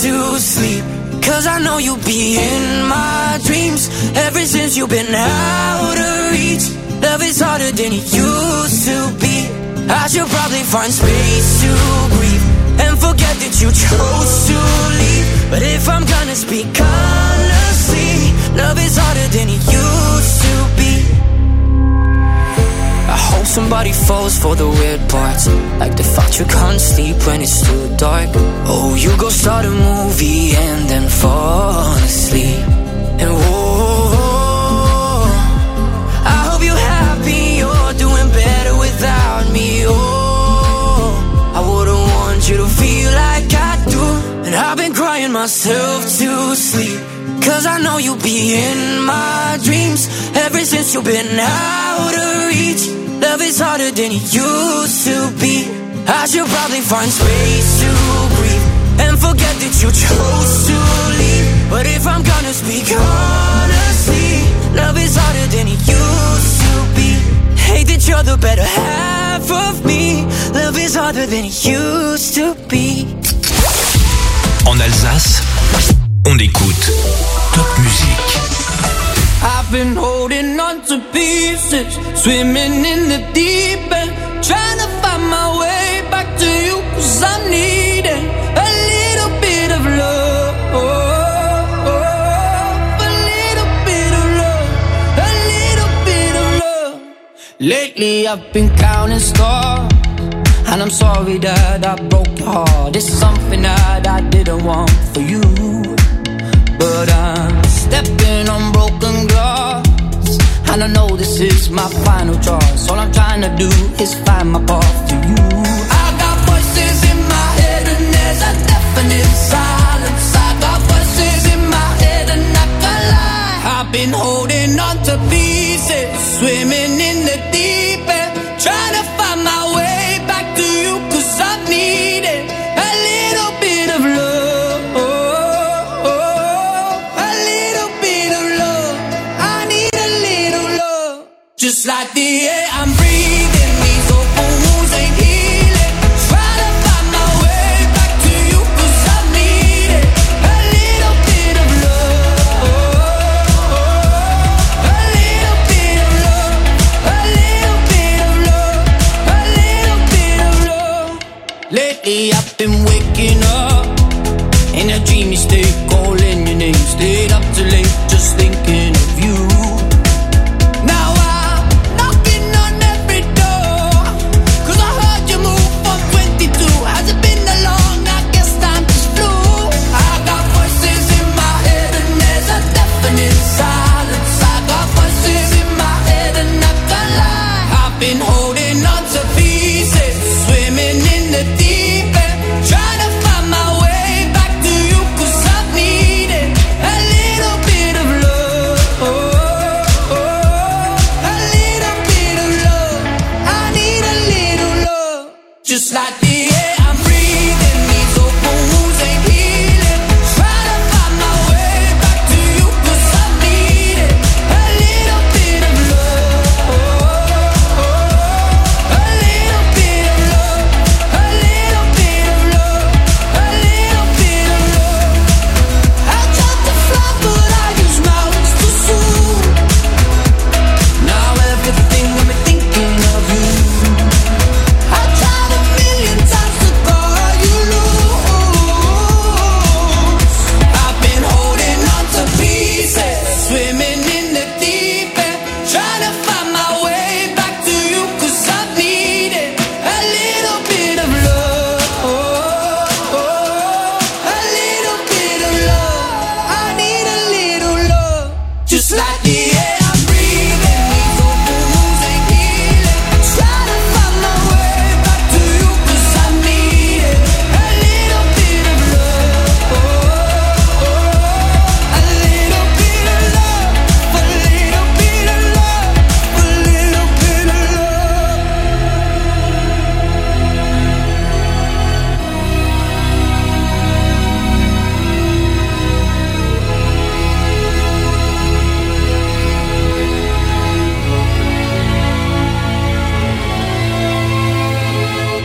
to sleep, 'cause I know you'll be in my dreams. Ever since you've been out of reach, love is harder than it used to be. I should probably find space to breathe and forget that you chose to leave. But if I'm gonna speak honestly, love is harder than it used to be. I hope somebody falls for the weird parts, like the fact you can't sleep when it's too dark. Oh, you go start a movie and then fall asleep. And whoa, I hope you're happy, you're doing better without me. Oh, I wouldn't want you to feel like I do. And I've been crying myself to sleep, 'cause I know you'll be in my dreams. Ever since you've been out of reach, love is harder than it used to be. I should probably find space to breathe and forget that you chose to leave. But if I'm gonna speak honestly, love is harder than it used to be. Hate that you're the better half of me. Love is harder than it used to be. En Alsace, on écoute Top Music. I've been holding on to pieces, swimming in the deep end, trying to find my way back to you, 'cause I'm needing a little bit of love, a little bit of love, a little bit of love. Lately I've been counting stars, and I'm sorry that I broke your heart. It's something that I didn't want for you, but I'm stepping on broken glass, and I know this is my final choice. All I'm trying to do is find my path to you. I got voices in my head and there's a definite silence. I got voices in my head and I can't lie. I've been holding on to pieces, swimming in the deep end, trying to find my way back to you, 'cause I've needed a little bit of love, a little bit of love. I need a little love, just like the air I'm breathing. These open wounds ain't healing. Try to find my way back to you, 'cause I've needed a little bit of love, a little bit of love, a little bit of love, a little bit of love. Lately I've been waking up in a dreamy state, calling your name, stayed up too late, just thinking of you. Now I'm knocking on every door, 'cause I heard you move from 22. Has it been that long? I guess time just flew. I got voices in my head and there's a definite silence. I got voices in my head and I can't lie. I've been holding on to pieces, swimming in the deep end, trying to find my way back to you, 'cause I've needed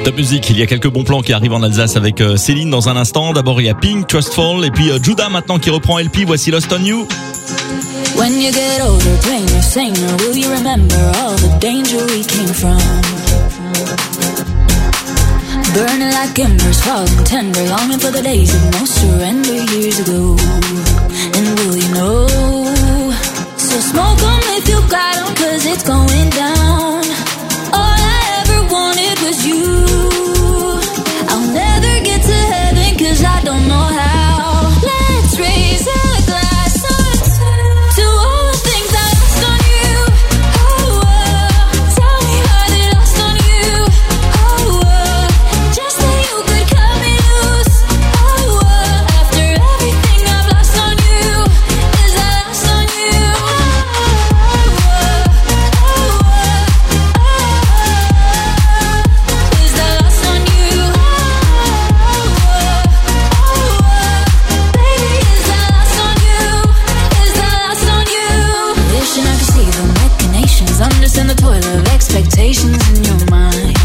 Top Music, il y a quelques bons plans qui arrivent en Alsace avec Céline dans un instant. D'abord il y a Pink, Trustful, et puis Judah maintenant qui reprend LP. Voici Lost on You. When you get older, plainer, saner, will you remember all the danger we came from? Burning like embers, falling tender, longing for the days of no surrender years ago. And will you know? So smoke 'em if you got 'em, 'cause it's going down. All I ever wanted was you. I'll never get to heaven 'cause I don't know how. Let's raise a glass to all the things I lost on you. Oh, tell me how they lost on you. Oh, just that you could cut me loose. Oh, after everything I've lost on you, is I lost on you. Is I lost on you? Baby, is I lost on you? Is I lost on you? Wishing I could see the machinations, understand the toil of expectations in your mind.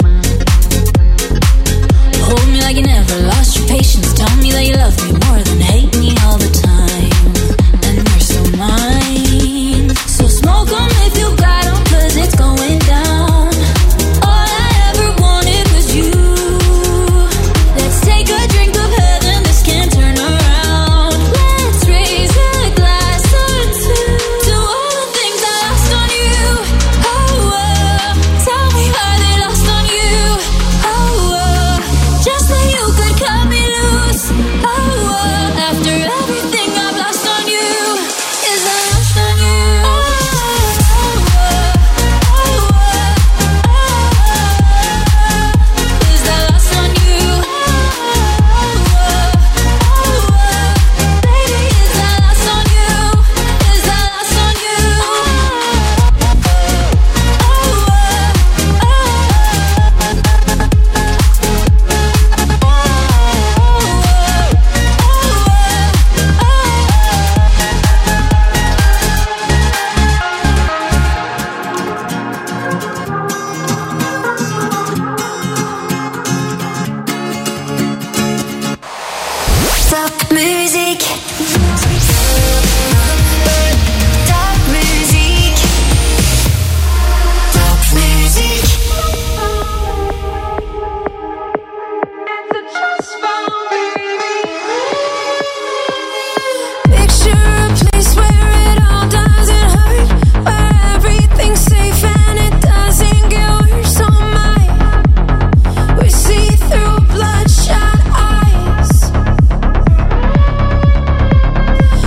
Hold me like you never lost your patience. Tell me that you love me more than hate me all the time. And you're so mine. So smoke 'em if you got 'em, 'cause it's going down. All I ever wanted was you. Let's take a drink of heaven, this can't turn around. Let's raise a glass or two to all the things I lost on you. Oh, tell me how they lost on you. Oh, just that you could cut me loose. Oh, after everything I've lost on you, is I lost on you? Is I lost on you? Baby, is I lost on you? Is I lost on Top music. Top music. Top music. Picture a place where it all doesn't hurt, where everything's safe and it doesn't get worse. Oh my, we see through bloodshot eyes.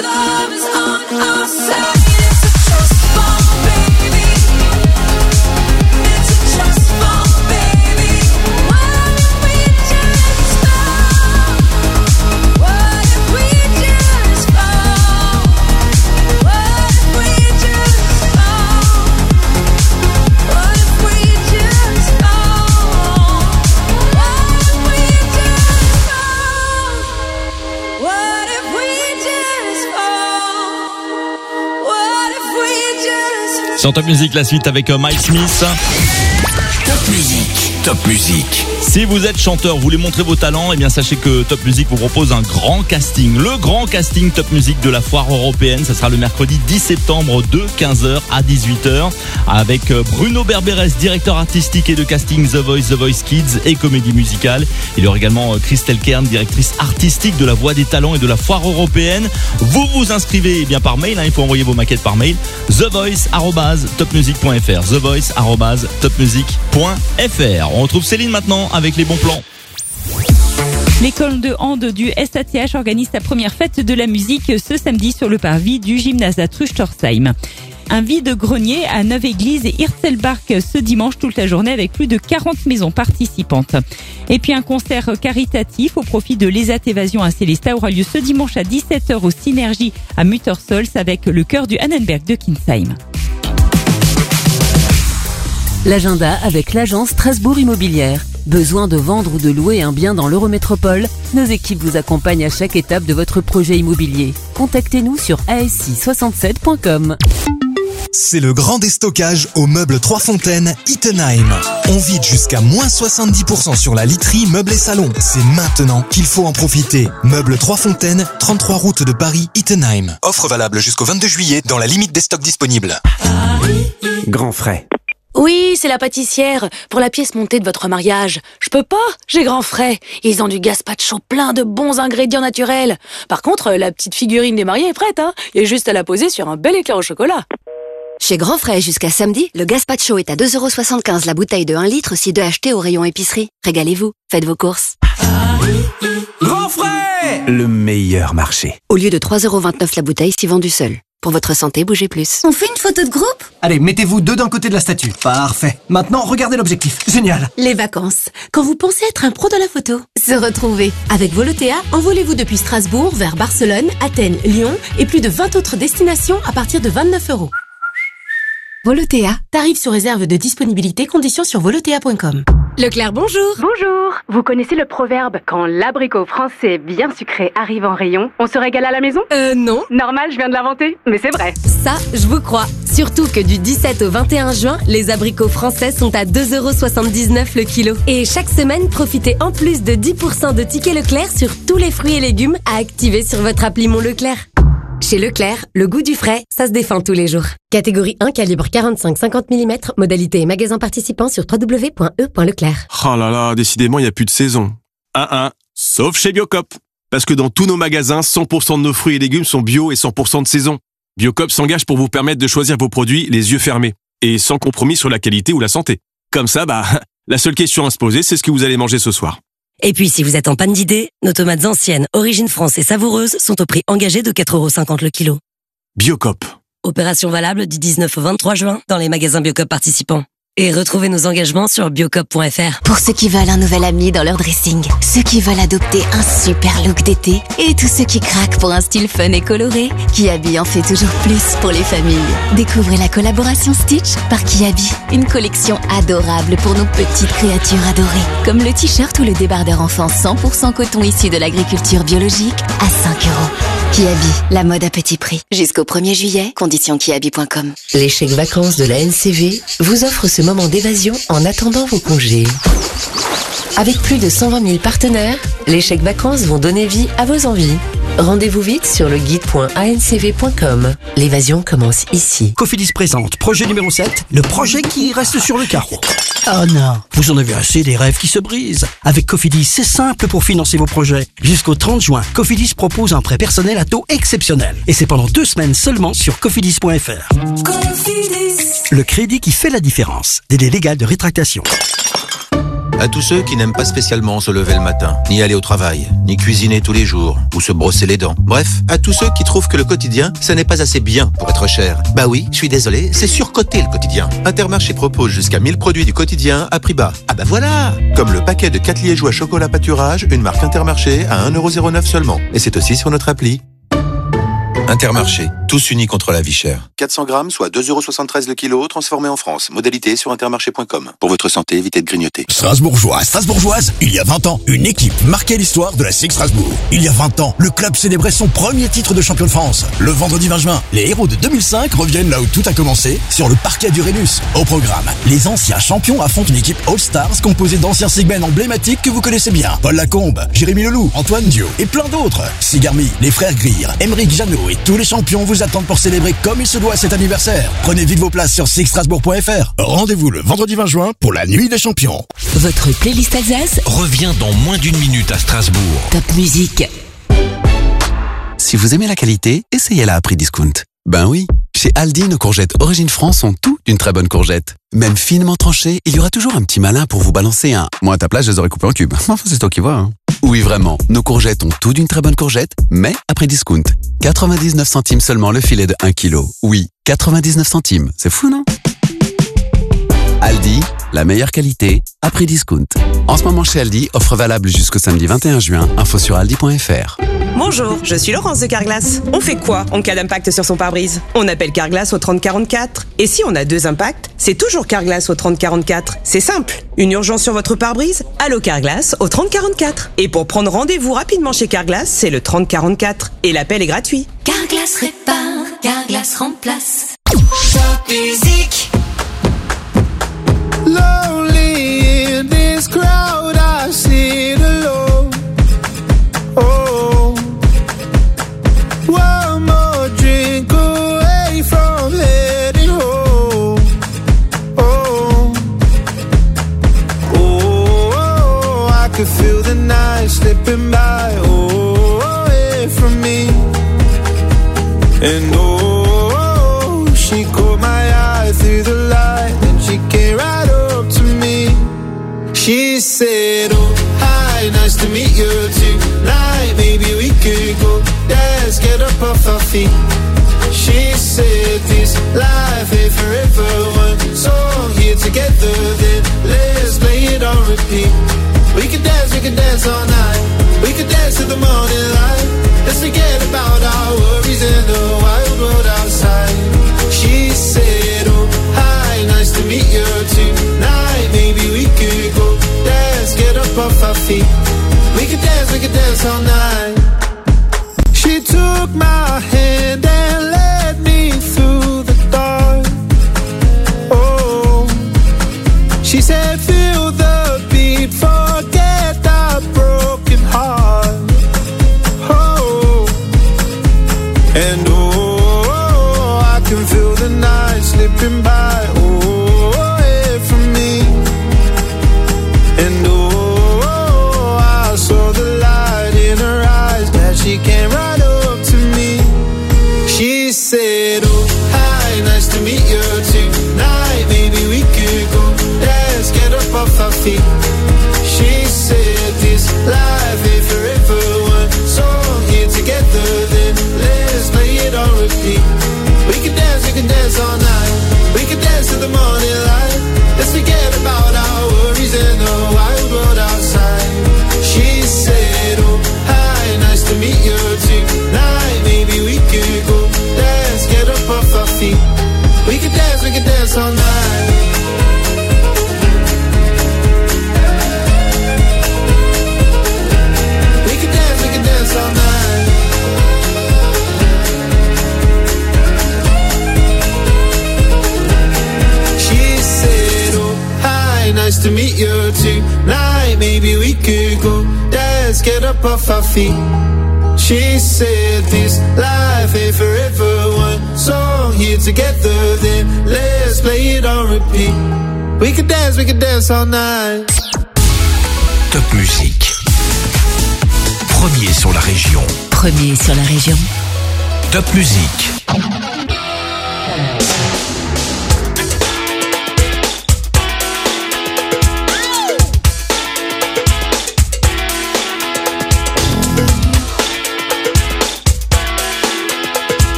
love is on our side. It's a trust fall, baby. It's a trust fall, baby. What if we just fall? What if we just fall? What if we just fall? What if we just fall? What if we just fall? What if we just fall? What if we just Sur Top Music, la suite avec Mike Smith. Top Music. Top Music. Si vous êtes chanteur, vous voulez montrer vos talents, eh bien sachez que Top Music vous propose un grand casting. Le grand casting Top Music de la foire européenne. Ça sera le mercredi 10 septembre de 15h à 18h avec Bruno Berberes, directeur artistique et de casting The Voice Kids et comédie musicale. Il y aura également Christelle Kern, directrice artistique de la Voix des Talents et de la foire européenne. Vous vous inscrivez eh bien par mail, il faut envoyer vos maquettes par mail. thevoice@topmusic.fr thevoice@topmusic.fr. On retrouve Céline maintenant avec les bons plans. L'école de hand du SATH organise sa première fête de la musique ce samedi sur le parvis du gymnase à Trüstorsheim. Un vide-grenier à Neuve-Église et Hirtzelbach ce dimanche toute la journée avec plus de 40 maisons participantes. Et puis un concert caritatif au profit de l'ESAT Évasion à Célestat aura lieu ce dimanche à 17h au Synergie à Muttersols avec le chœur du Annenberg de Kinsheim. L'agenda avec l'agence Strasbourg Immobilière. Besoin de vendre ou de louer un bien dans l'Eurométropole? Nos équipes vous accompagnent à chaque étape de votre projet immobilier. Contactez-nous sur assi67.com. C'est le grand déstockage au meuble 3 Fontaines Ittenheim. On vide jusqu'à moins 70% sur la literie, meubles et salons. C'est maintenant qu'il faut en profiter. Meuble 3 Fontaines, 33 route de Paris, Ittenheim. Offre valable jusqu'au 22 juillet dans la limite des stocks disponibles. Grand frais. Oui, c'est la pâtissière. Pour la pièce montée de votre mariage. Je peux pas, j'ai grand frais. Ils ont du gazpacho plein de bons ingrédients naturels. Par contre, la petite figurine des mariés est prête, hein. Il y a juste à la poser sur un bel éclair au chocolat. Chez Grand Frais, jusqu'à samedi, le gazpacho est à 2,75€ la bouteille de 1 litre si 2 achetés au rayon épicerie. Régalez-vous, faites vos courses. Grand frais, le meilleur marché. Au lieu de 3,29€ la bouteille si vendue seule. Pour votre santé, bougez plus. On fait une photo de groupe? Allez, mettez-vous deux d'un côté de la statue. Parfait. Maintenant, regardez l'objectif. Génial. Les vacances. Quand vous pensez être un pro de la photo. Se retrouver. Avec Volotea, envolez-vous depuis Strasbourg vers Barcelone, Athènes, Lyon et plus de 20 autres destinations à partir de 29€. Volotea. Tarif sous réserve de disponibilité, conditions sur volotea.com. Leclerc, bonjour. Bonjour. Vous connaissez le proverbe « Quand l'abricot français bien sucré arrive en rayon, on se régale à la maison » Non. Normal, je viens de l'inventer, mais c'est vrai. Ça, je vous crois. Surtout que du 17 au 21 juin, les abricots français sont à 2,79€ le kilo. Et chaque semaine, profitez en plus de 10% de tickets Leclerc sur tous les fruits et légumes à activer sur votre appli Mon Leclerc. Chez Leclerc, le goût du frais, ça se défend tous les jours. Catégorie 1, calibre 45-50 mm, modalité et magasin participant sur www.e.leclerc. Oh là là, décidément, il n'y a plus de saison. Sauf chez Biocop. Parce que dans tous nos magasins, 100% de nos fruits et légumes sont bio et 100% de saison. Biocop s'engage pour vous permettre de choisir vos produits les yeux fermés. Et sans compromis sur la qualité ou la santé. Comme ça, la seule question à se poser, c'est ce que vous allez manger ce soir. Et puis, si vous êtes en panne d'idées, nos tomates anciennes, origine France et savoureuses sont au prix engagé de 4,50€ le kilo. Biocop. Opération valable du 19 au 23 juin dans les magasins Biocop participants. Et retrouvez nos engagements sur biocop.fr. Pour ceux qui veulent un nouvel ami dans leur dressing, ceux qui veulent adopter un super look d'été et tous ceux qui craquent pour un style fun et coloré, Kiabi en fait toujours plus pour les familles. Découvrez la collaboration Stitch par Kiabi, une collection adorable pour nos petites créatures adorées, comme le t-shirt ou le débardeur enfant 100% coton issu de l'agriculture biologique à 5€. Kiabi, la mode à petit prix. Jusqu'au 1er juillet, conditions kiabi.com. Les chèques vacances de la NCV vous offrent ce moment d'évasion en attendant vos congés. Avec plus de 120 000 partenaires, les chèques vacances vont donner vie à vos envies. Rendez-vous vite sur le guide.ancv.com. L'évasion commence ici. Cofidis présente projet numéro 7, le projet qui reste sur le carreau. Oh non, vous en avez assez des rêves qui se brisent. Avec Cofidis, c'est simple pour financer vos projets. Jusqu'au 30 juin, Cofidis propose un prêt personnel à taux exceptionnel. Et c'est pendant 2 semaines seulement sur cofidis.fr. Cofidis. Le crédit qui fait la différence. Délai légal de rétractation. À tous ceux qui n'aiment pas spécialement se lever le matin, ni aller au travail, ni cuisiner tous les jours, ou se brosser les dents. Bref, à tous ceux qui trouvent que le quotidien, ça n'est pas assez bien pour être cher. Bah oui, je suis désolé, c'est surcoté le quotidien. Intermarché propose jusqu'à 1000 produits du quotidien à prix bas. Ah bah voilà! Comme le paquet de 4 liégeois chocolat pâturage, une marque Intermarché à 1,09€ seulement. Et c'est aussi sur notre appli. Intermarché, tous unis contre la vie chère. 400 grammes, soit 2,73€ le kilo, transformé en France. Modalité sur intermarché.com. Pour votre santé, évitez de grignoter. Strasbourgeoise, il y a 20 ans, une équipe marquait l'histoire de la SIG Strasbourg. Il y a 20 ans, le club célébrait son premier titre de champion de France. Le vendredi 20 juin, les héros de 2005 reviennent là où tout a commencé, sur le parquet du Rhenus. Au programme, les anciens champions affrontent une équipe All-Stars composée d'anciens Sigmen emblématiques que vous connaissez bien. Paul Lacombe, Jérémy Leloup, Antoine Dio et plein d'autres. Sigarmi, les frères Greer, Émeric Janot et tous les champions vous attendent pour célébrer comme il se doit cet anniversaire. Prenez vite vos places sur sixstrasbourg.fr. Rendez-vous le vendredi 20 juin pour la nuit des champions. Votre playlist Alsace Revient dans moins d'une minute à Strasbourg. Top Musique. Si vous aimez la qualité, essayez-la à prix discount. Ben oui, chez Aldi, nos courgettes Origine France sont tout d'une très bonne courgette. Même finement tranchées, il y aura toujours un petit malin pour vous balancer un « moi à ta place, je les aurais coupés en cubes ». Enfin, c'est toi qui vois, hein. Oui, vraiment, nos courgettes ont tout d'une très bonne courgette, mais à prix discount. 99 centimes seulement le filet de 1 kg. Oui, 99 centimes, c'est fou, non? Aldi, la meilleure qualité, à prix discount. En ce moment chez Aldi, offre valable jusqu'au samedi 21 juin, info sur aldi.fr. Bonjour, je suis Laurence de Carglass. On fait quoi en cas d'impact sur son pare-brise? On appelle Carglass au 3044. Et si on a 2 impacts, c'est toujours Carglass au 3044. C'est simple. Une urgence sur votre pare-brise? Allô Carglass au 3044. Et pour prendre rendez-vous rapidement chez Carglass, c'est le 3044. Et l'appel est gratuit. Carglass répare, Carglass remplace. Top musique. Lonely in this crowd, I sit alone. Oh, one more drink away from heading home. Oh, oh, I could feel the night slipping by. Oh, away from me. And oh, she caught my eye through the light, and she came right up to me. She said, oh, hi, nice to meet you tonight. Maybe we could go dance, get up off our feet. She said, this life ain't forever. One song here together, then let's play it on repeat. We could dance all night. We could dance to the morning light. Let's forget about our worries and the wild world outside. She said, oh, hi, nice to meet you tonight. Maybe we could go dance, get up off our feet. We could dance all night. She took my hand and led me through the dark. Oh, she said, feel the beat, forget the broken heart. Oh, and oh, I can feel the night slipping by. Oh, away from me. And oh, I saw the light in her eyes that she came right up to me. She said, oh, hi, nice to meet you tonight. Maybe we could go dance, get up off our feet. She said, this life ain't forever. One song here together, then let's play it on repeat. We can dance all night. We can dance to the morning light. Let's forget about our worries and the wild world outside. She said, oh, hi, nice to meet you tonight. Maybe we could go dance, get up off our feet. We can dance all night. We can dance all night. She said, oh, hi, nice to meet you tonight. Maybe we could go dance, get up off our feet. She said, this life ain't forever. One song here together, then let's play it on repeat. We could dance all night. Top Musique. Premier sur la région. Premier sur la région. Top Musique.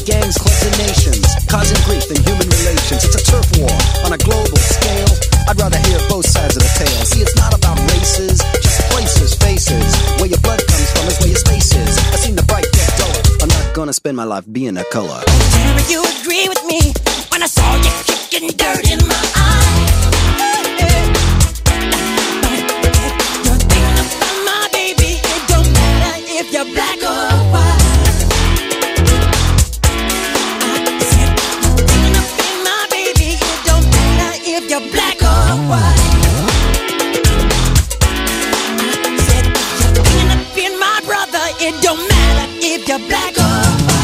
gangs, clubs, and nations, causing grief in human relations. It's a turf war on a global scale. I'd rather hear both sides of the tale. See, it's not about races, just places, faces. Where your blood comes from is where your space is. I've seen the bright get duller. I'm not gonna spend my life being a color. Tell me you agree with me when I saw you kicking dirt in my eye. You're thinking about my baby. It don't matter if you're black or white. I said you're thinking about my baby. It don't matter if you're black or white. I said you're thinking about my brother. It don't matter if you're black or white.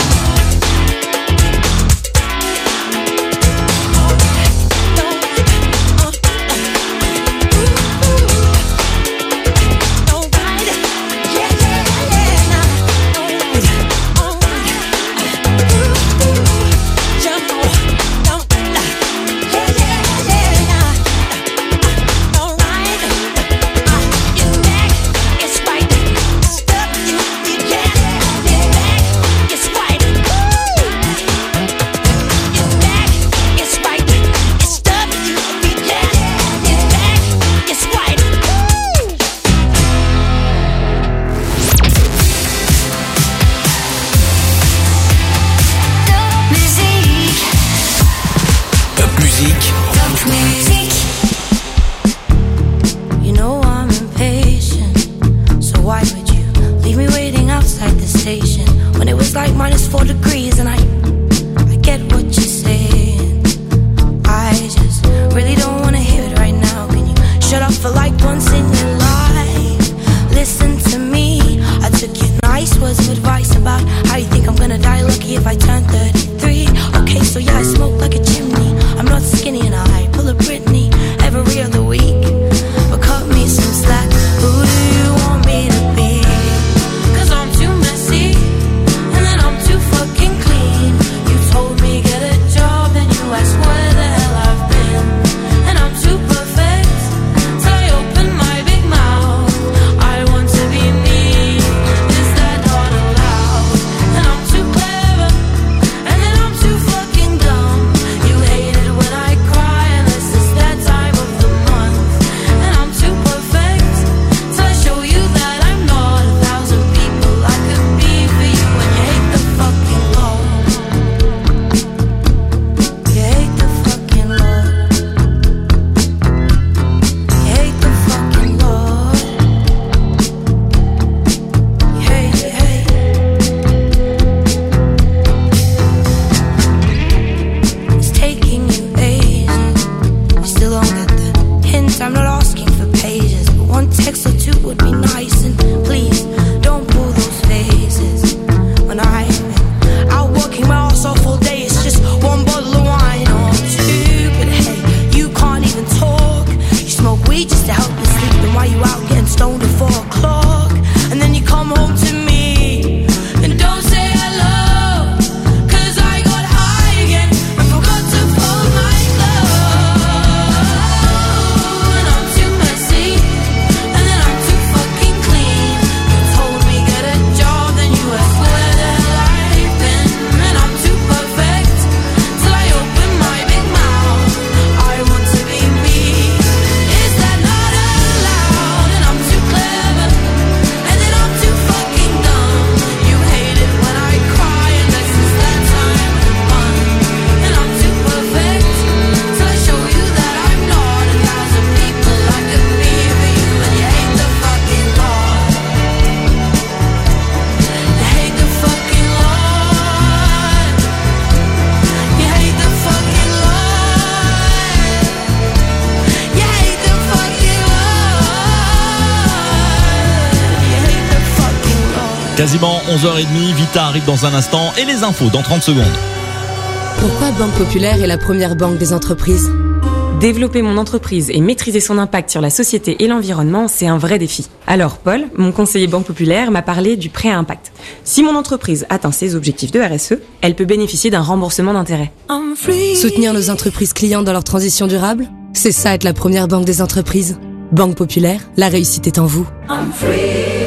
Quasiment 11h30, Vita arrive dans un instant et les infos dans 30 secondes. Pourquoi Banque Populaire est la première banque des entreprises ? Développer mon entreprise et maîtriser son impact sur la société et l'environnement, c'est un vrai défi. Alors Paul, mon conseiller Banque Populaire, m'a parlé du prêt à impact. Si mon entreprise atteint ses objectifs de RSE, elle peut bénéficier d'un remboursement d'intérêt. Soutenir nos entreprises clientes dans leur transition durable ? C'est ça être la première banque des entreprises. Banque Populaire, la réussite est en vous.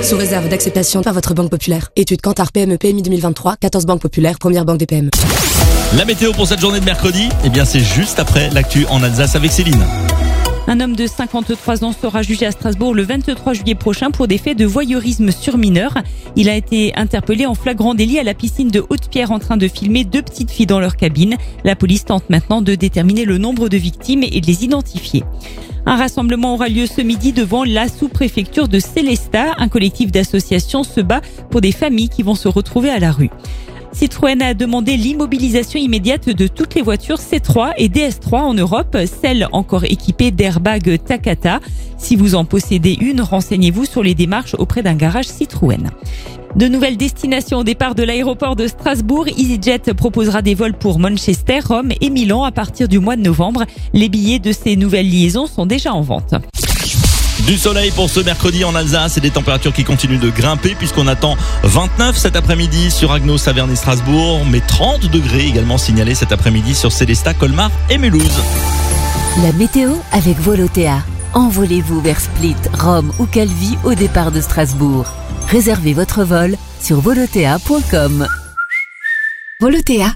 Sous réserve d'acceptation par votre banque populaire. Étude Kantar PME PMI 2023, 14 banques populaires, première banque des PME. La météo pour cette journée de mercredi, eh bien c'est juste après l'actu en Alsace avec Céline. Un homme de 53 ans sera jugé à Strasbourg le 23 juillet prochain pour des faits de voyeurisme sur mineurs. Il a été interpellé en flagrant délit à la piscine de Haute-Pierre en train de filmer 2 petites filles dans leur cabine. La police tente maintenant de déterminer le nombre de victimes et de les identifier. Un rassemblement aura lieu ce midi devant la sous-préfecture de Sélestat. Un collectif d'associations se bat pour des familles qui vont se retrouver à la rue. Citroën a demandé l'immobilisation immédiate de toutes les voitures C3 et DS3 en Europe, celles encore équipées d'airbags Takata. Si vous en possédez une, renseignez-vous sur les démarches auprès d'un garage Citroën. De nouvelles destinations au départ de l'aéroport de Strasbourg. EasyJet proposera des vols pour Manchester, Rome et Milan à partir du mois de novembre. Les billets de ces nouvelles liaisons sont déjà en vente. Du soleil pour ce mercredi en Alsace et des températures qui continuent de grimper puisqu'on attend 29 cet après-midi sur Agno, Saverne et Strasbourg, mais 30 degrés également signalés cet après-midi sur Sélestat, Colmar et Mulhouse. La météo avec Volotea. Envolez-vous vers Split, Rome ou Calvi au départ de Strasbourg. Réservez votre vol sur volotea.com. Volotea.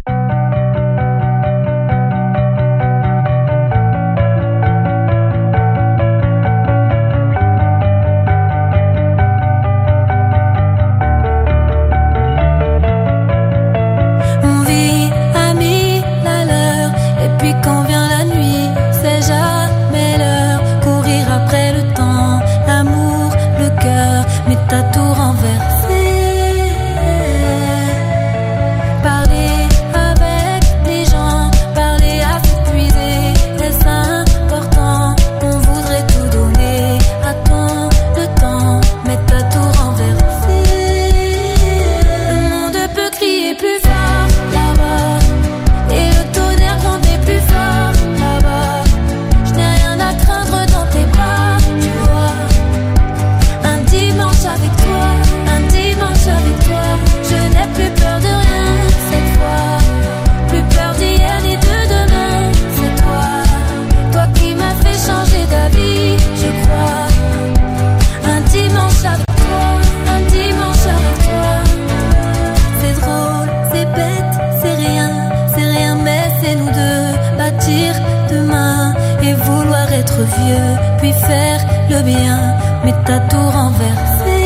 On vit à 1000 à l'heure, et puis quand vient la nuit, c'est jamais l'heure. Courir après le temps, l'amour, le cœur, mais t'as tout renversé. Parler avec les gens, parler à s'épuiser, est-ce important? On voudrait tout donner, attends le temps, mais t'as tout renversé. Le monde peut crier plus fort là-bas, et le tonnerre gronder plus fort là-bas. Je n'ai rien à craindre dans tes bras, tu vois. Un dimanche avec toi, un dimanche avec toi. Je n'ai plus peur de rien cette fois, plus peur d'hier ni de demain. C'est toi, toi qui m'as fait changer d'avis, je crois. Un dimanche avec toi, un dimanche avec toi. C'est drôle, c'est bête, c'est rien, mais c'est nous deux. Bâtir demain et vouloir être vieux, puis faire le bien, mais t'as tout renversé.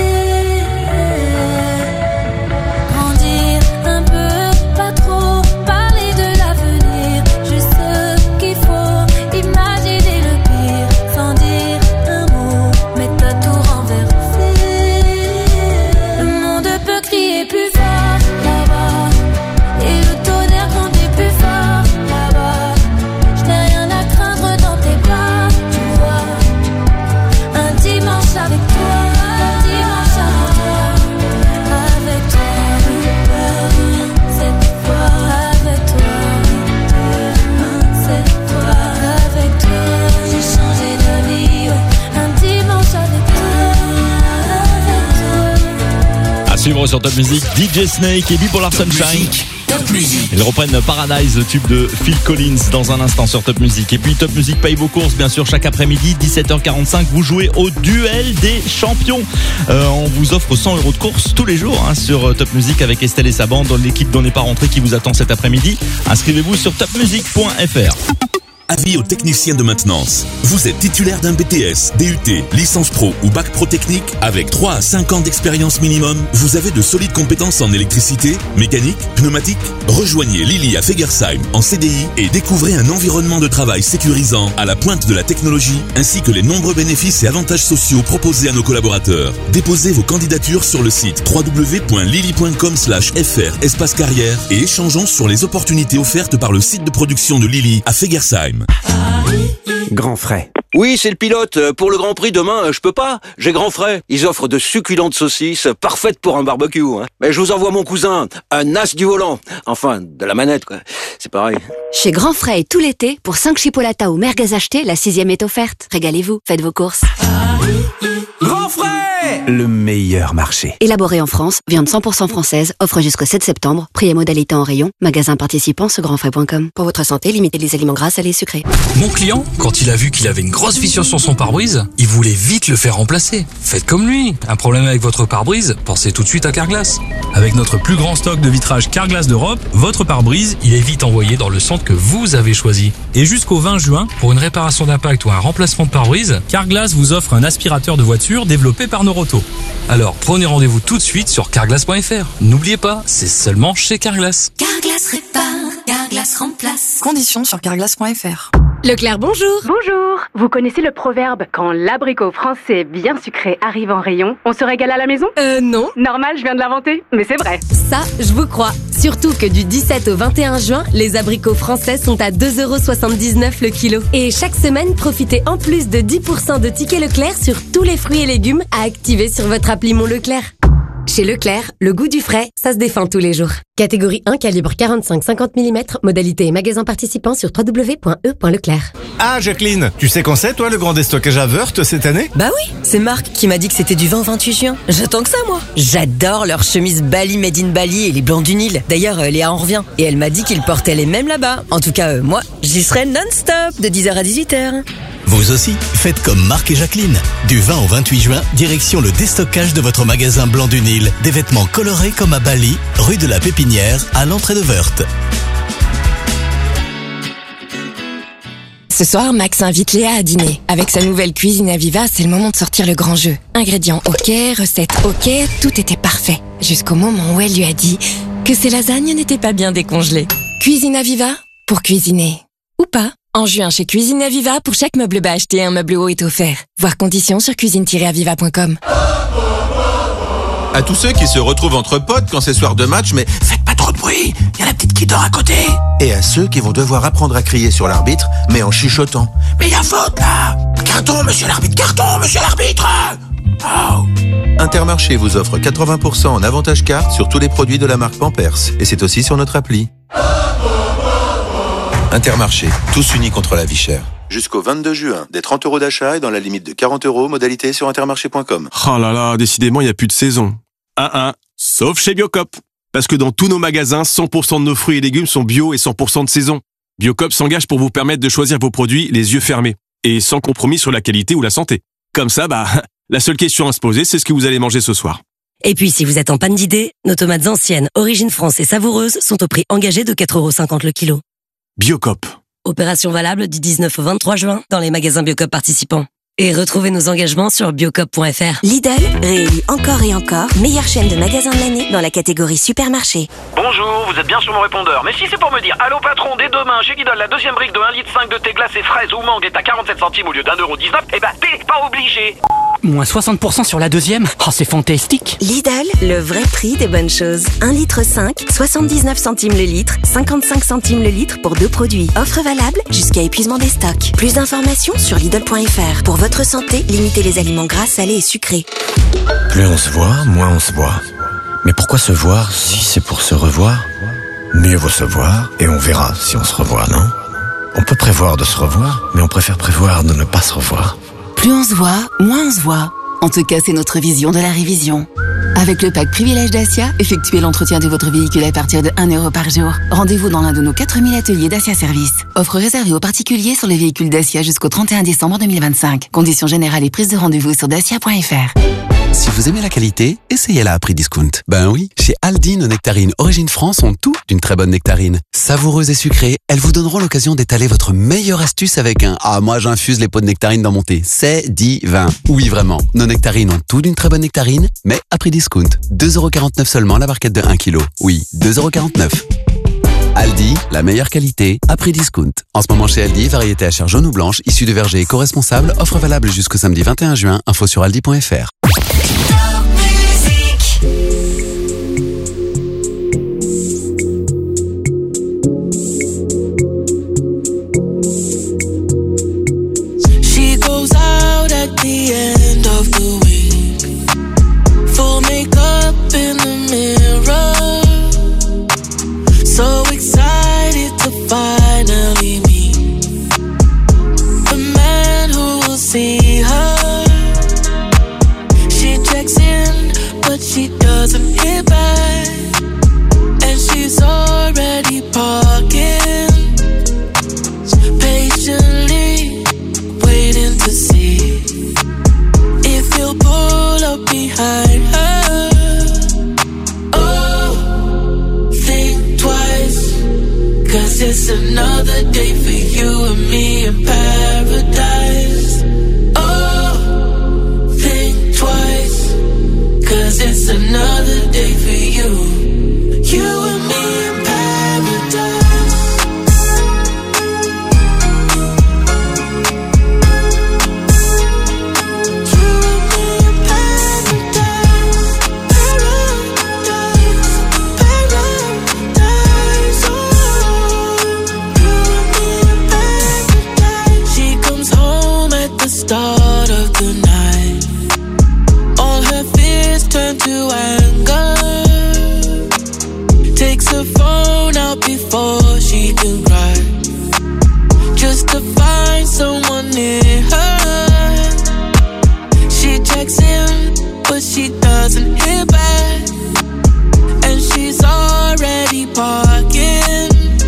Grandir un peu, pas trop, parler de l'avenir, juste ce qu'il faut, imaginer le pire, sans dire un mot, mais t'as tout renversé. Le monde peut crier plus fort là-bas, et le tonnerre grandit plus fort là-bas. Je n'ai rien à craindre dans tes bras, tu vois. Un dimanche avec toi, un dimanche avec toi. Avec toi, cette fois, avec toi. Cette fois, avec toi. J'ai changé de vie, ouais. Un dimanche avec toi, avec toi. À suivre sur Top Music, DJ Snake et Bipolar Sunshine. Top Music. Ils reprennent Paradise, le tube de Phil Collins, dans un instant sur Top Music. Et puis Top Music paye vos courses, bien sûr, chaque après-midi, 17h45. Vous jouez au duel des champions. On vous offre 100 € de courses tous les jours sur Top Music avec Estelle et sa bande, dans l'équipe dont n'est pas rentrée qui vous attend cet après-midi. Inscrivez-vous sur topmusic.fr. Avis aux techniciens de maintenance. Vous êtes titulaire d'un BTS, DUT, licence pro ou bac pro technique avec 3 à 5 ans d'expérience minimum. Vous avez de solides compétences en électricité, mécanique, pneumatique. Rejoignez Lily à Fegersheim en CDI et découvrez un environnement de travail sécurisant à la pointe de la technologie ainsi que les nombreux bénéfices et avantages sociaux proposés à nos collaborateurs. Déposez vos candidatures sur le site www.lily.com/fr espace carrière et échangeons sur les opportunités offertes par le site de production de Lily à Fegersheim. Grand frais. Oui, c'est le pilote. Pour le Grand Prix demain, je peux pas. J'ai Grand frais. Ils offrent de succulentes saucisses, parfaites pour un barbecue. Mais je vous envoie mon cousin, un as du volant. Enfin, de la manette, quoi. C'est pareil. Chez Grand Frais, tout l'été, pour 5 chipolatas ou merguez achetés, la 6e est offerte. Régalez-vous, faites vos courses. Grand frais! Le meilleur marché. Élaboré en France, viande 100% française, offre jusqu'au 7 septembre, prix et modalité en rayon, magasin participant segrandfrais.com. Pour votre santé, limitez les aliments gras, salés et sucrés. Mon client, quand il a vu qu'il avait une grosse fissure sur son pare-brise, il voulait vite le faire remplacer. Faites comme lui. Un problème avec votre pare-brise, pensez tout de suite à Carglass. Avec notre plus grand stock de vitrage Carglass d'Europe, votre pare-brise, il est vite envoyé dans le centre que vous avez choisi. Et jusqu'au 20 juin, pour une réparation d'impact ou un remplacement de pare-brise, Carglass vous offre un aspirateur de voiture développé par Noroto. Alors prenez rendez-vous tout de suite sur carglass.fr. N'oubliez pas, c'est seulement chez Carglass. Carglass répare, Carglass remplace. Conditions sur carglass.fr. Leclerc, bonjour. Bonjour. Vous connaissez le proverbe « Quand l'abricot français bien sucré arrive en rayon, on se régale à la maison » Non. Normal, je viens de l'inventer, mais c'est vrai. Ça, je vous crois. Surtout que du 17 au 21 juin, les abricots français sont à 2,79€ le kilo. Et chaque semaine, profitez en plus de 10% de tickets Leclerc sur tous les fruits et légumes à activer sur votre appli Mon Leclerc. Chez Leclerc, le goût du frais, ça se défend tous les jours. Catégorie 1, calibre 45-50 mm, modalité et magasin participant sur www.e.leclerc. Ah Jacqueline, tu sais quand c'est toi le grand déstockage à Wörth cette année? Bah oui, c'est Marc qui m'a dit que c'était du 20 au 28 juin. J'attends que ça moi. J'adore leurs chemises Bali Made in Bali et les blancs du Nil. D'ailleurs Léa en revient et elle m'a dit qu'ils portaient les mêmes là-bas. En tout cas moi, j'y serai non-stop de 10h à 18h. Vous aussi, faites comme Marc et Jacqueline. Du 20 au 28 juin, direction le déstockage de votre magasin Blanc du Nil. Des vêtements colorés comme à Bali, rue de la Pépinière, à l'entrée de Wörth. Ce soir, Max invite Léa à dîner. Avec sa nouvelle cuisine à Viva, c'est le moment de sortir le grand jeu. Ingrédients ok, recettes ok, tout était parfait. Jusqu'au moment où elle lui a dit que ses lasagnes n'étaient pas bien décongelées. Cuisine à Viva, pour cuisiner. Ou pas. En juin, chez Cuisine Aviva, pour chaque meuble bas acheté, un meuble haut est offert. Voir conditions sur cuisine-aviva.com. À tous ceux qui se retrouvent entre potes quand c'est soir de match, mais faites pas trop de bruit, il y a la petite qui dort à côté. Et à ceux qui vont devoir apprendre à crier sur l'arbitre, mais en chuchotant. Mais il y a faute là. Carton, monsieur l'arbitre, carton, monsieur l'arbitre. Oh. Intermarché vous offre 80% en avantage carte sur tous les produits de la marque Pampers. Et c'est aussi sur notre appli. Intermarché, tous unis contre la vie chère. Jusqu'au 22 juin, des 30 € d'achat et dans la limite de 40 €, modalité sur intermarché.com. Oh là là, décidément, il n'y a plus de saison. Sauf chez Biocop. Parce que dans tous nos magasins, 100% de nos fruits et légumes sont bio et 100% de saison. Biocop s'engage pour vous permettre de choisir vos produits les yeux fermés. Et sans compromis sur la qualité ou la santé. Comme ça, la seule question à se poser, c'est ce que vous allez manger ce soir. Et puis, si vous êtes en panne d'idées, nos tomates anciennes, origine France et savoureuses sont au prix engagé de 4,50€ le kilo. Biocop. Opération valable du 19 au 23 juin dans les magasins Biocop participants. Et retrouvez nos engagements sur biocop.fr. Lidl, réélu encore et encore, meilleure chaîne de magasins de l'année dans la catégorie supermarché. Bonjour, vous êtes bien sur mon répondeur. Mais si c'est pour me dire, allô patron, dès demain, chez Lidl, la deuxième brique de 1,5 litre de thé glacé fraise ou mangue est à 47 centimes au lieu d'1,19€, eh ben t'es pas obligé. Moins 60% sur la deuxième? Oh, c'est fantastique! Lidl, le vrai prix des bonnes choses. 1,5 litre, 79 centimes le litre, 55 centimes le litre pour 2 produits. Offre valable jusqu'à épuisement des stocks. Plus d'informations sur Lidl.fr. Pour votre santé, limitez les aliments gras, salés et sucrés. Plus on se voit, moins on se voit. Mais pourquoi se voir si c'est pour se revoir? Mieux vaut se voir et on verra si on se revoit, non? On peut prévoir de se revoir, mais on préfère prévoir de ne pas se revoir. Plus on se voit, moins on se voit. En tout cas, c'est notre vision de la révision. Avec le pack Privilège Dacia, effectuez l'entretien de votre véhicule à partir de 1€ par jour. Rendez-vous dans l'un de nos 4000 ateliers Dacia Service. Offre réservée aux particuliers sur les véhicules Dacia jusqu'au 31 décembre 2025. Conditions générales et prise de rendez-vous sur dacia.fr. Si vous aimez la qualité, essayez-la à prix discount. Ben oui, chez Aldi, nos nectarines Origine France ont tout d'une très bonne nectarine. Savoureuses et sucrées, elles vous donneront l'occasion d'étaler votre meilleure astuce avec un « Ah, moi j'infuse les pots de nectarines dans mon thé, c'est divin ». Oui, vraiment, nos nectarines ont tout d'une très bonne nectarine, mais à prix discount. 2,49€ seulement la barquette de 1 kg. Oui, 2,49€. Aldi, la meilleure qualité, à prix discount. En ce moment chez Aldi, variété à chair jaune ou blanche, issue de verger éco-responsable, offre valable jusqu'au samedi 21 juin, info sur aldi.fr. She goes out at the end of the week, full makeup in the mirror, so excited to finally meet the man who will see her. She 'Cause it's another day for you and me in paradise. Oh, think twice, 'cause it's another day for you. You and me in paradise. Start of the night, all her fears turn to anger. Takes her phone out before she can cry, just to find someone near her. She checks in, but she doesn't hear back, and she's already parking,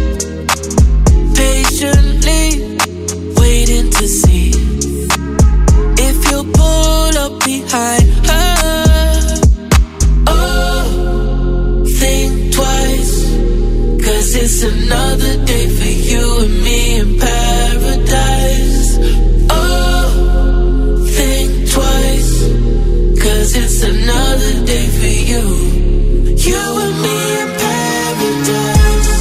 patiently waiting to see if you'll pull up behind her. Oh, think twice, 'cause it's another day for you and me in paradise. Oh, think twice, 'cause it's another day for you. You and me in paradise.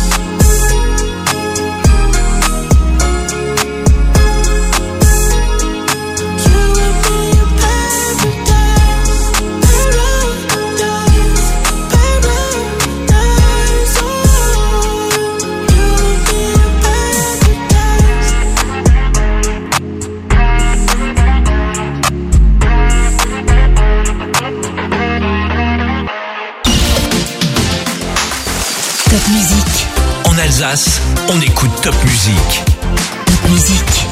Top Musique. En Alsace, on écoute Top Musique. Top Musique.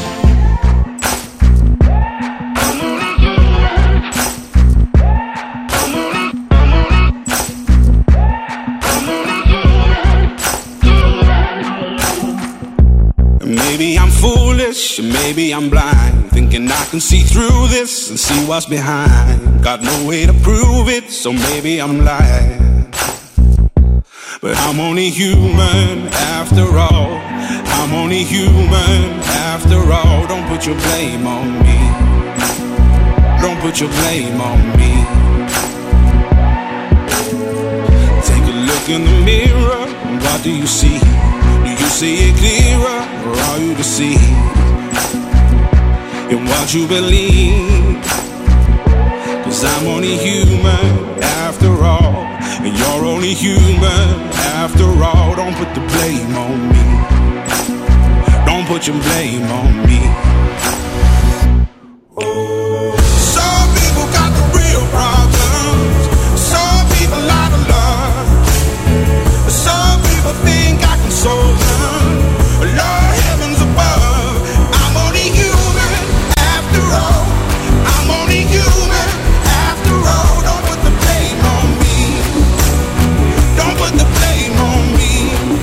Maybe I'm foolish, maybe I'm blind, thinking I can see through this and see what's behind. Got no way to prove it, so maybe I'm lying. But I'm only human after all. I'm only human after all. Don't put your blame on me. Don't put your blame on me. Take a look in the mirror, what do you see? Do you see it clearer, or are you deceived in what you believe? 'Cause I'm only human after all, and you're only human after all. Don't put the blame on me. Don't put your blame on me. Some people got the real problems. Some people out of love. Some people think I can solve them. Lord, heavens above, I'm only human after all. I'm only human after all. Don't put the blame on me. Don't put the blame on me.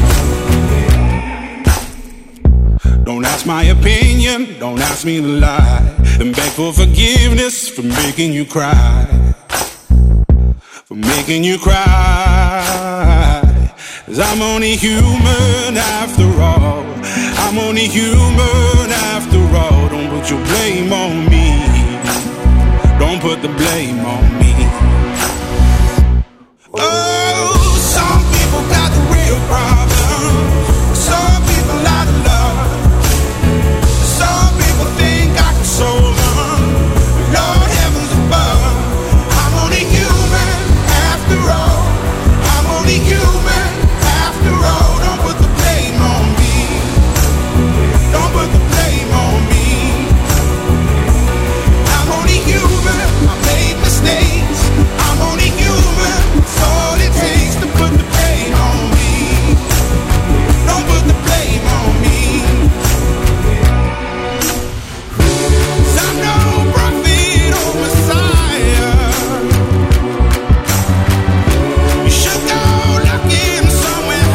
Don't ask my opinion, don't ask me to lie, and beg for forgiveness for making you cry. For making you cry. 'Cause I'm only human after all. I'm only human after all. Don't put your blame on me. Don't put the blame on me. Oh, some people got the real problems. Some people out of love. Some people think I can solve them. Lord, heavens above, I'm only human after all. I'm only human after all. Don't put the blame on me. Don't put the blame on me. I'm only human. I made mistakes. I'm only human. It's all it takes to put the blame on me. Don't put the blame on me. 'Cause I'm no prophet or Messiah. You should go looking somewhere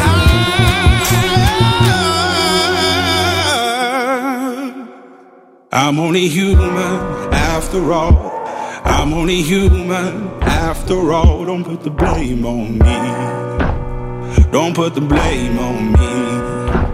high. I'm only human after all. I'm only human after all. Don't put the blame on me. Don't put the blame on me.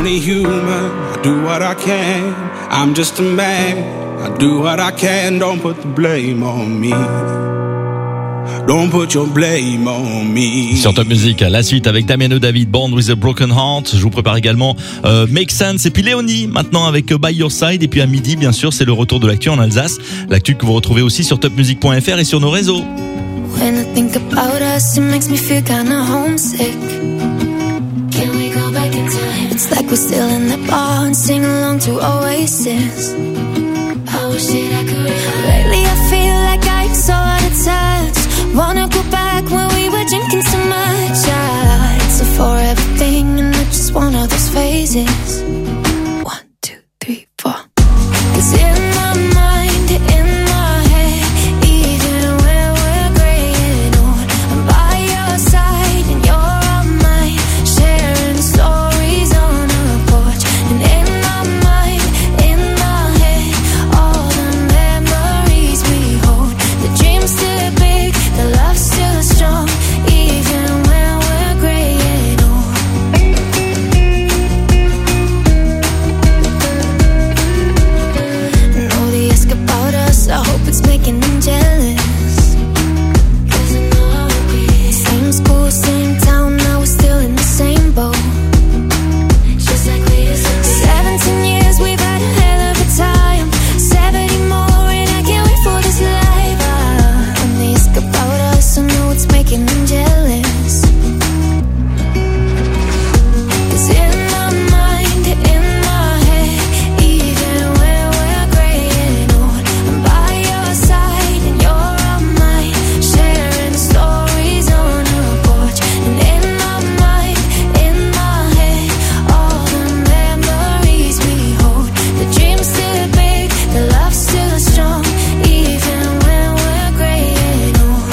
only human. I do what I can. I'm just a man. I do what I can. Don't put the blame on me. Don't put your blame on me. Sur Top Music, la suite avec Damiano David, Born with a Broken Heart. Je vous prépare également Make Sense et puis Léonie maintenant avec By Your Side. Et puis à midi, bien sûr, c'est le retour de l'actu en Alsace. L'actu que vous retrouvez aussi sur topmusic.fr et sur nos réseaux. When I think about us, it makes me feel kinda homesick. Can we go back in time? It's like we're still in the bar and sing along to Oasis. I wish that I could. Lately I feel like I'm so out of touch. Wanna go back when we were drinking so much. It's a forever thing and it's just one of those phases. 1, 2, 3, 4. 'Cause in my mind, in my head, even when we're graying old, I'm by your side and you're on mine, sharing stories on a porch. And in my mind, in my head, all the memories we hold. The dreams still big, the love's still strong, even when we're graying old. And all they ask about us, I hope it's making them jealous. 'Cause I know how it be. Same school, same town, now we're still in the same boat. Just like we used to be. 17 years, we've had a hell of a time. 70 more, and I can't wait for this life. And they ask about us, I know it's making them jealous. 'Cause in my mind, in my head, even when we're graying old, I'm by your side and you're on mine, sharing stories on a porch. And in my mind, in my head, all the memories we hold. The dream's still big, the love's still strong, even when we're graying old.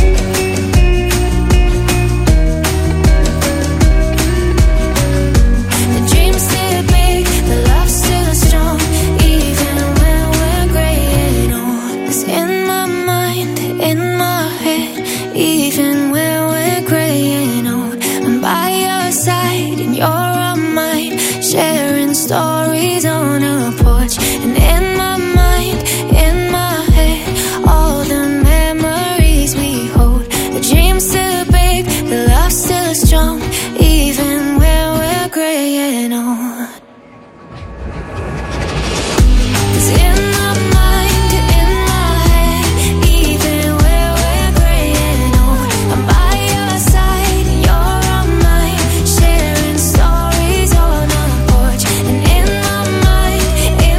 The dream's still big, the love's still strong, even when we're graying old. 'Cause in my mind, in my head, even when we're graying old, I'm by your side and you're on mine, sharing stories on a porch. And in my mind, in my head, all the memories we hold. The dream's still big, the love's still strong, even when we're graying old. 'Cause in my mind, in my head, even when we're graying old, I'm by your side and you're on mine, sharing stories on a porch. And in my mind, in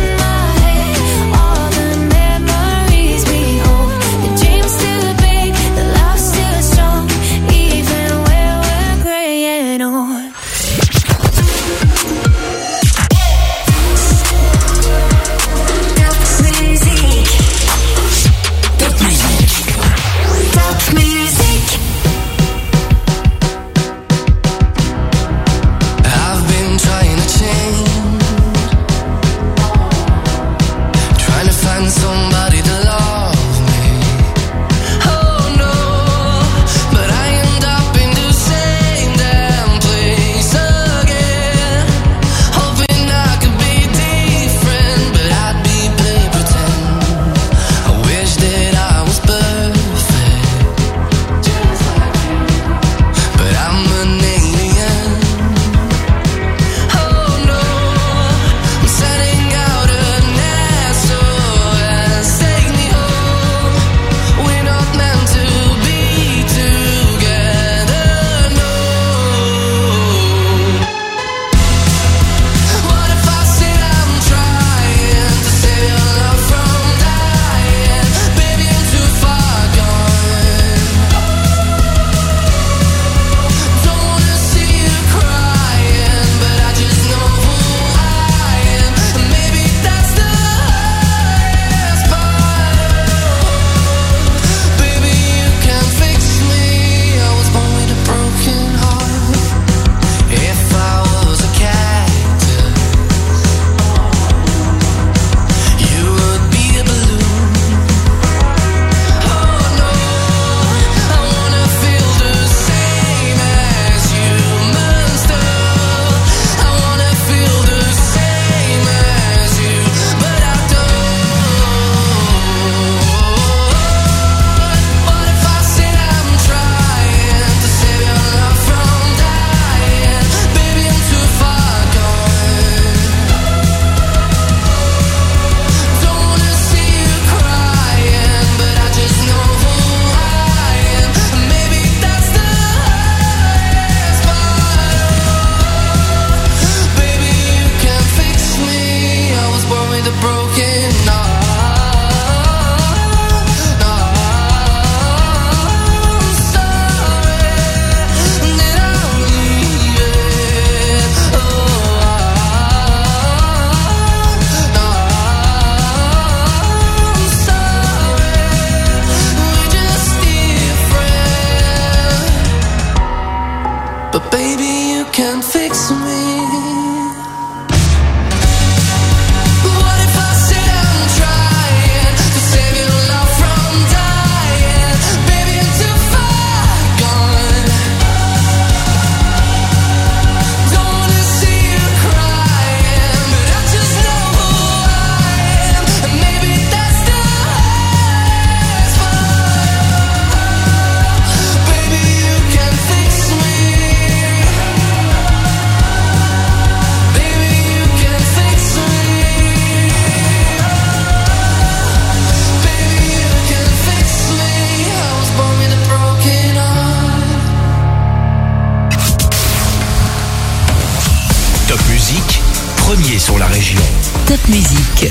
Top Music, premier sur la région. Top Music.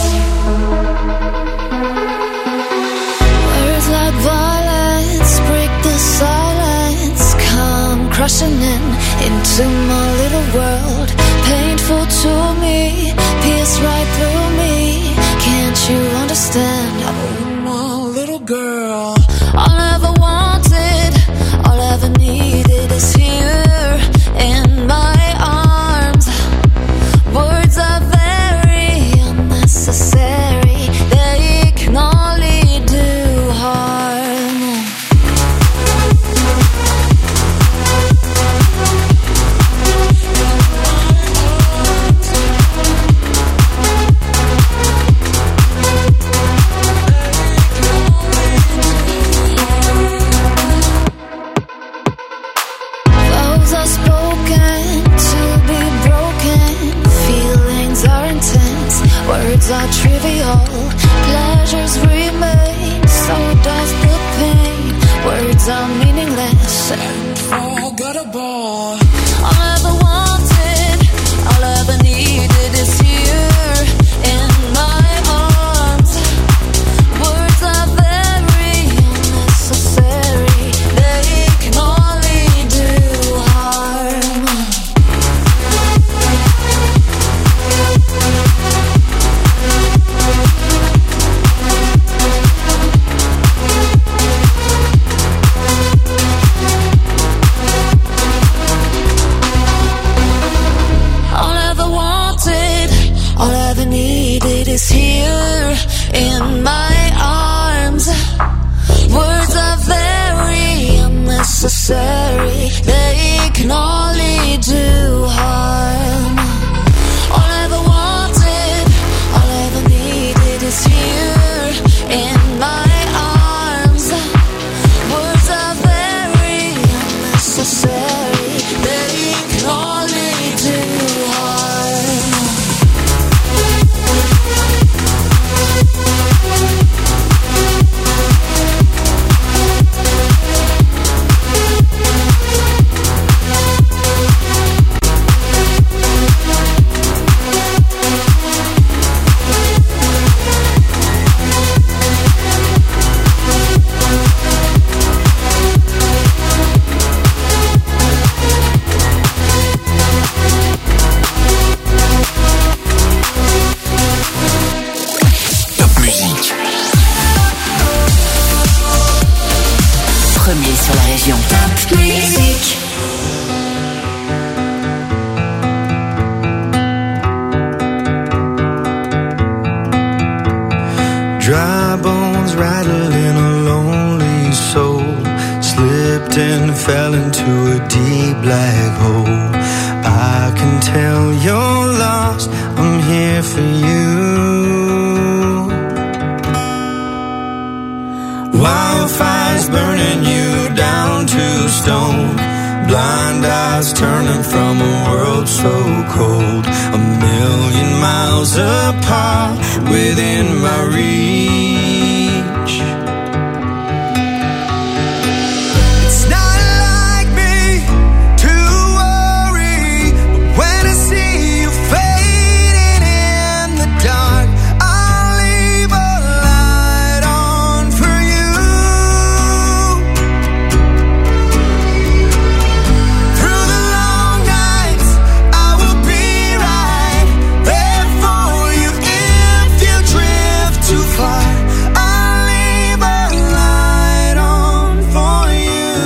Words like violence break the silence, come crushing into my little world. Painful to me, pierce right through me. Can't you understand? I'm a little girl. All I ever wanted, all I ever needed is here in my arms. Words are very unnecessary, they can only do harm. Vows are spoken to be broken, feelings are intense, words are trivial, pleasures remain, so does the pain. Words are meaningless and forgettable. All I ever wanted, all I ever needed is here in my arms. Words are very unnecessary, they can only do harm. All I ever wanted, all I ever needed is here in my arms. Words are very unnecessary, they can only do harm. All I ever wanted, all I ever needed is here in my arms. Words are very unnecessary, they can only do harm. Top Music. Premier sur la région. Top Music. Dry bones rattling a lonely soul, slipped and fell into a deep black hole. I can tell you're lost, I'm here for you. Wildfires burning you down to stone, blind eyes turning from a world so cold. A million miles apart within my reach. It's not like me to worry, but when I see you fading in the dark, I'll leave a light on for you. Through the long nights, I will be right there for you. If you drift too far, I'll leave a light on for you.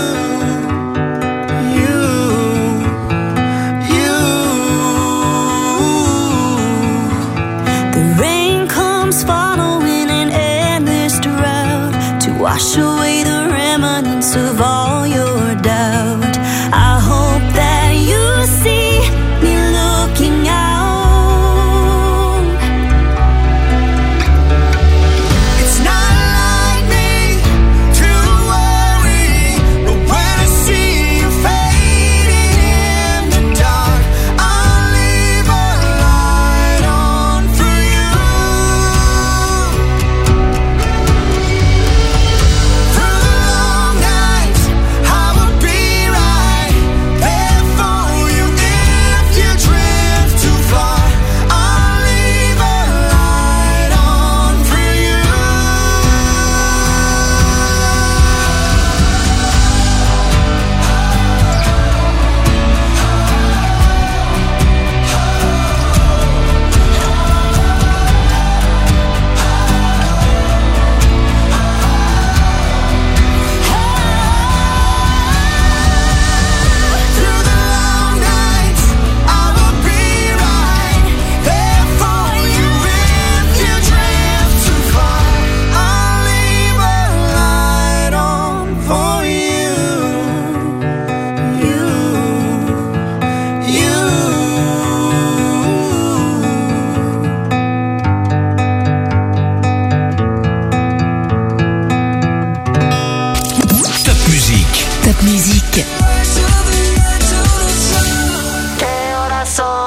The rain comes following an endless drought to wash away the remnants of all your doubt. I hope that you see me looking out. It's not like me to worry, but when I see you fading in the dark, I'll leave a light on for you.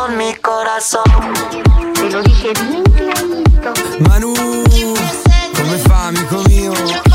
con mi corazón. Te lo dije bien clarito. Manu, come fa amico mio?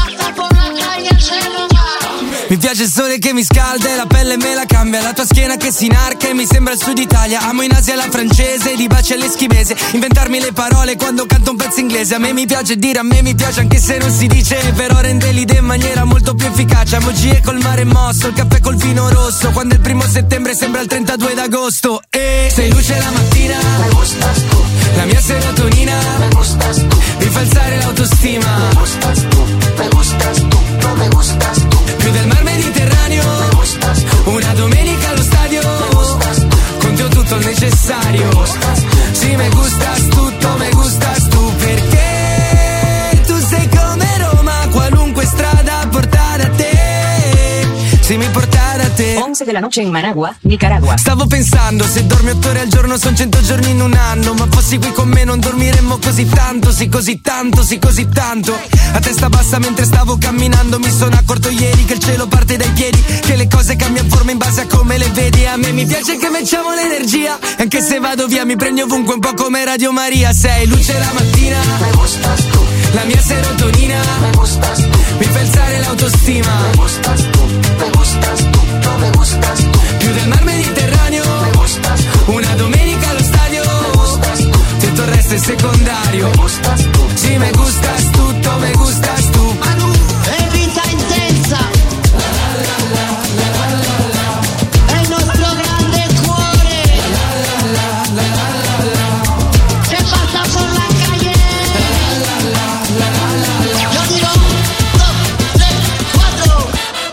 Mi piace il sole che mi scalda e la pelle me la cambia. La tua schiena che si inarca e mi sembra il sud Italia. Amo in Asia la francese, di baci all'eschimese. Inventarmi le parole quando canto un pezzo inglese. A me mi piace dire, a me mi piace anche se non si dice. Però rende l'idea in maniera molto più efficace. Amo G col mare mosso, il caffè col vino rosso. Quando il 1 settembre sembra il 32 d'agosto. E sei luce la mattina, me gustas tu. La mia serotonina, me gustas tu. Mi fa alzare l'autostima, me gustas tu, me gustas tu, no me gustas tu. Più del mar Mediterraneo, me gustas tu. Una domenica allo stadio, me gustas tu. Con te ho tutto il necessario, me gustas tu. Sì, me gustas tutto, me gustas tu. Perché tu sei come Roma, qualunque strada porta da te. Se mi porta da te. 11 de la noche in Managua, Nicaragua. Stavo pensando, se dormi 8 ore al giorno son 100 giorni in un anno. Ma fossi qui con me non dormiremmo così tanto, sì così tanto, sì così tanto. A testa bassa mentre stavo camminando mi sono accorto ieri che il cielo parte dai piedi, che le cose cambiano forma in base a come le vedi. A me mi piace che mettiamo l'energia, anche se vado via mi prendi ovunque un po' come Radio Maria. Sei luce la mattina, me gustas tu. La mia serotonina, me gustas tu. Mi fa alzare l'autostima, me gustas tu, me gustas tu, no me gustas tu. Più del mar Mediterraneo, me gustas tu. Una domenica allo stadio, me gustas tu. Tutto il resto è secondario, me gustas tu. Sì, me gustas tutto, me gustas tu. Manu, è vita intensa. È il nostro grande cuore. Se passa por la calle. Yo digo 1, 2, 3, 4.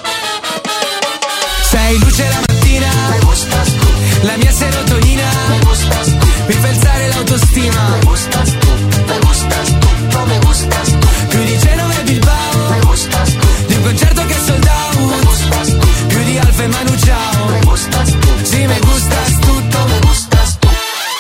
Sei luce la mattina, me gustas tu. La mia serotonina, me gustas tu. Mi fa alzare l'autostima, me gustas tu, me gustas tu, no me gustas tu. Più di Genova e Bilbao, me gustas tu. Di un concerto che è sold out, me gustas tu. Più di Alfa e Manu Ciao, me gustas tu. Sì, me gustas tutto, me gustas tu.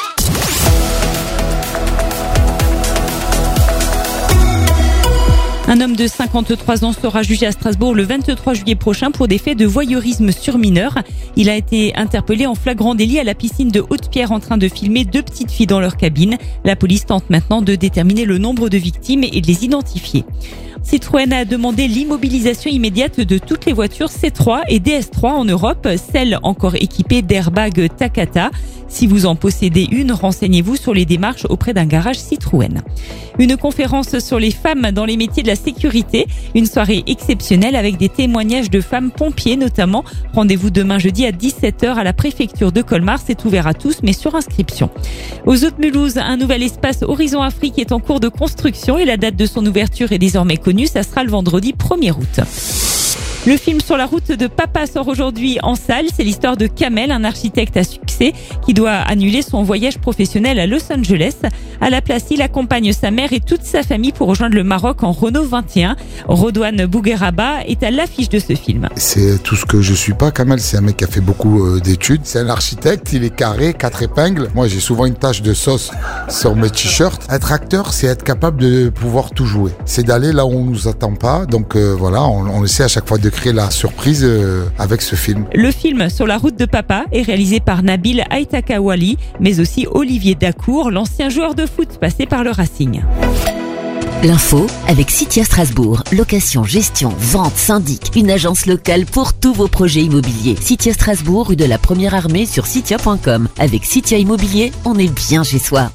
Un homme de 53 ans sera jugé à Strasbourg le 23 juillet prochain pour des faits de voyeurisme sur mineurs. Il a été interpellé en flagrant délit à la piscine de Haute-Pierre en train de filmer 2 petites filles dans leur cabine. La police tente maintenant de déterminer le nombre de victimes et de les identifier. Citroën a demandé l'immobilisation immédiate de toutes les voitures C3 et DS3 en Europe, celles encore équipées d'airbags Takata. Si vous en possédez une, renseignez-vous sur les démarches auprès d'un garage Citroën. Une conférence sur les femmes dans les métiers de la sécurité. Une soirée exceptionnelle avec des témoignages de femmes pompiers notamment. Rendez-vous demain jeudi à 17h à la préfecture de Colmar. C'est ouvert à tous mais sur inscription. Aux Eaux de Mulhouse, un nouvel espace Horizon Afrique est en cours de construction et la date de son ouverture est désormais connue. Ça sera le vendredi 1er août. Le film Sur la route de papa sort aujourd'hui en salle. C'est l'histoire de Kamel, un architecte à succès qui doit annuler son voyage professionnel à Los Angeles. À la place, il accompagne sa mère et toute sa famille pour rejoindre le Maroc en Renault 21. Rodouane Bougueraba est à l'affiche de ce film. C'est tout ce que je suis pas, Kamel. C'est un mec qui a fait beaucoup d'études. C'est un architecte, il est carré, 4 épingles. Moi, j'ai souvent une tache de sauce sur mes t-shirts. Être acteur, c'est être capable de pouvoir tout jouer. C'est d'aller là où on nous attend pas. Donc voilà, on essaie à chaque fois de créer la surprise avec ce film. Le film Sur la route de papa est réalisé par Nabil Aitakawali, mais aussi Olivier Dacour, l'ancien joueur de foot passé par le Racing. L'info avec Citia Strasbourg. Location, gestion, vente, syndic. Une agence locale pour tous vos projets immobiliers. Citia Strasbourg, rue de la Première Armée sur citia.com. Avec Citia Immobilier, on est bien chez soi.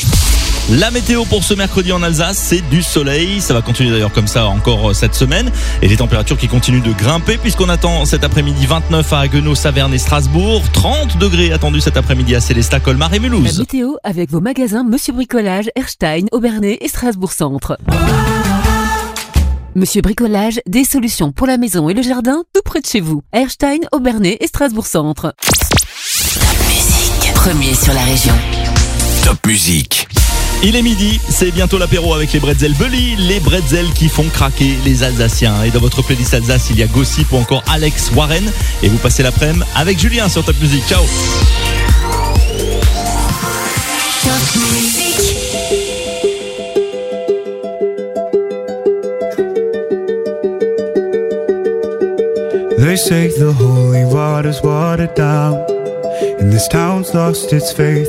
La météo pour ce mercredi en Alsace, c'est du soleil. Ça va continuer d'ailleurs comme ça encore cette semaine. Et les températures qui continuent de grimper puisqu'on attend cet après-midi 29 à Haguenau, Saverne et Strasbourg. 30 degrés attendus cet après-midi à Célestat, Colmar et Mulhouse. La météo avec vos magasins Monsieur Bricolage, Erstein, Aubernais et Strasbourg Centre. Monsieur Bricolage, des solutions pour la maison et le jardin tout près de chez vous. Erstein, Aubernais et Strasbourg Centre. Top Musique, premier sur la région. Top Musique. Il est midi, c'est bientôt l'apéro avec les bretzels Bully, les bretzels qui font craquer les Alsaciens. Et dans votre playlist Alsace, il y a Gossip ou encore Alex Warren. Et vous passez l'après-midi avec Julien sur Top Musique. Ciao. Top Musique. They say the holy water's watered down, and this town's lost its faith.